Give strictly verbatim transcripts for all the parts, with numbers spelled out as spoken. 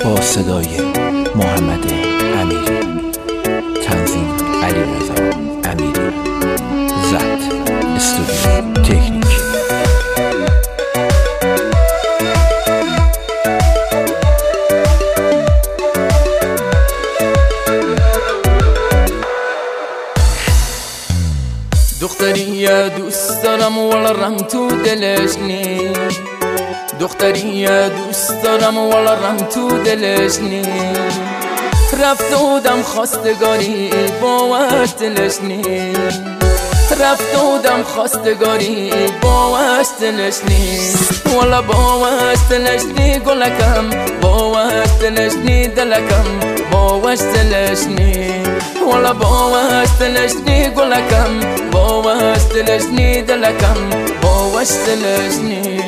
با صدای محمد امیری، تنظیم علیرضا امیری، ضبط استودیو تکنیک. دختری دوست دارم ولی رم تو دلش نی، دختری دوست دارم ولی رم تو دلش نی، رفت بودم خواستگاری باش دلش نی، رفت بودم خواستگاری باش دلش نی، ولی باش دلش نی گلکم، باش دلش نی دلکم، باش دلش نی، ولی باش دلش نی گلکم، باش دلش نی دلکم، باش دلش نی.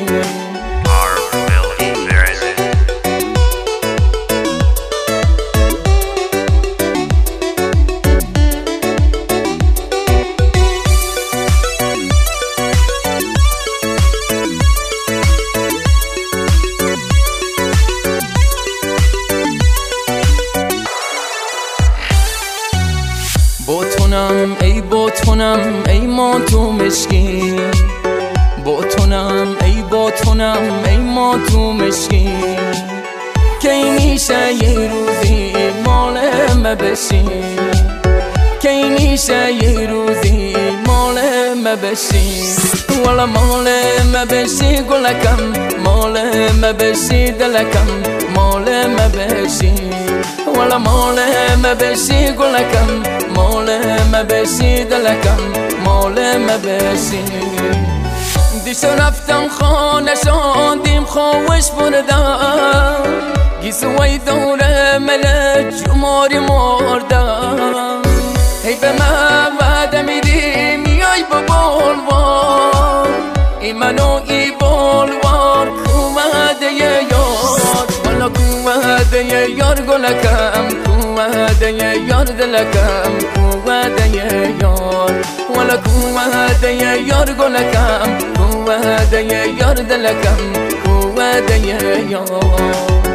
باتونم ای باتونم ای ما تو مشکی، باتونم ای باتونم ای ما تو مشکی، کی میشه یه روزی مال ما بشی، کی میشه یه روزی مال ما بشی، ولی مال ما بشی گلکم، مال ما بشی دلکم، مال ما بشی، ولی مال ما بشی گلکم، مال ما بشی دلکم، مال ما بشی. دیشو رفتم خانه شادیم خواهش بردم، گیسوی دوره ملک جماری مردم، هی به من وعده میدی میای با بلوار، ای منو ای بلوار کومده یار، والا کومده یار گلکم، کومده یار دلکم، کومده یار، والا کومده یار گلکم، کومده یار دلکم، کومده یار.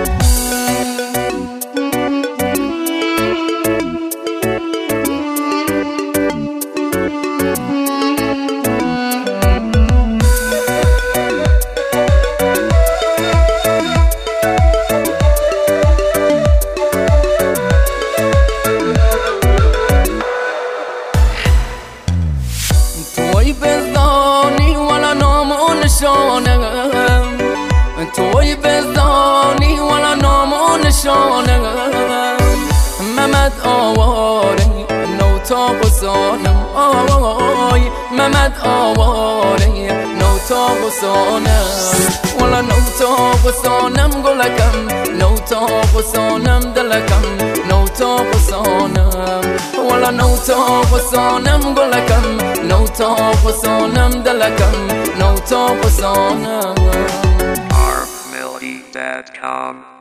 توی بزانی ولا نام و نشانم، توی بزانی ولا نام و نشانم، ممد آواره نو تا بسانم، آی ممد آواره نو تا بسانم، ولا نو تا بسانم گلکم، نو تا بسانم دلکم، نو تا بسانم، ولا نو تا بسانم گلکم، نو تا بسانم دلکم، نو تا بسانم. R melody dot com